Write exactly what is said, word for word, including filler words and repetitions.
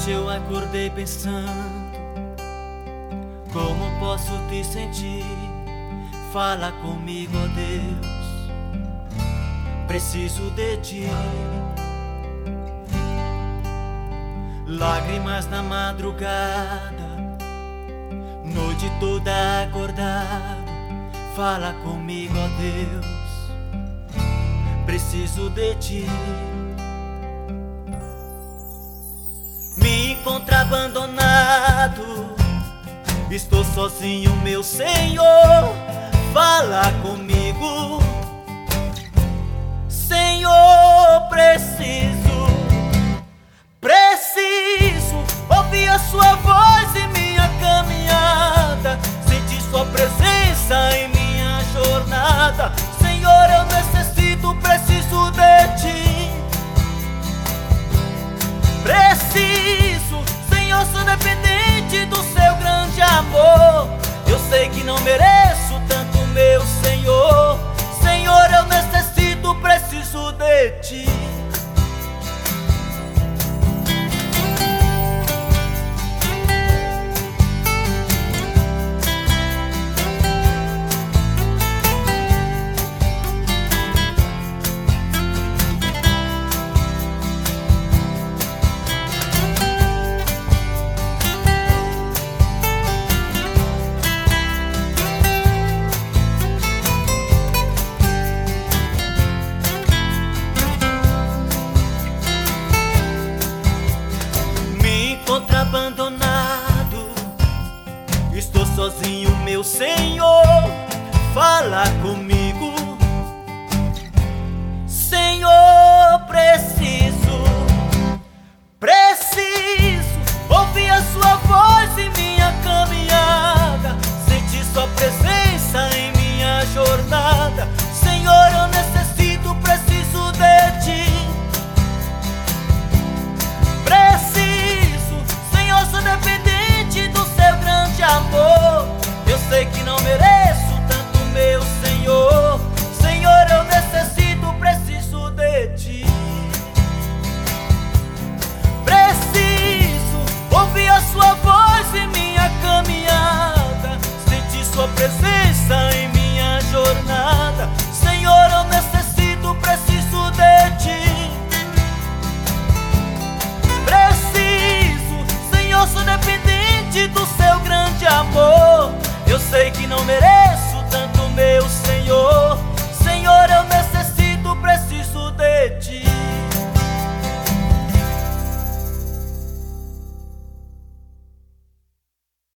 Hoje eu acordei pensando, como posso te sentir? Fala comigo, ó Deus, preciso de ti. Lágrimas na madrugada, noite toda acordado. Fala comigo, ó Deus, preciso de ti. Me encontro abandonado, estou sozinho, meu Senhor. Fala comigo, Senhor, preciso, preciso ouvir a sua voz em minha caminhada, sentir sua presença em minha jornada. Senhor, eu necessito, preciso de ti. Preciso, Senhor, sou dependente do seu grande amor. Eu sei que não mereço tanto, meu Senhor. Senhor, eu necessito, preciso de ti. Encontro abandonado, estou sozinho, meu Senhor. Fala comigo,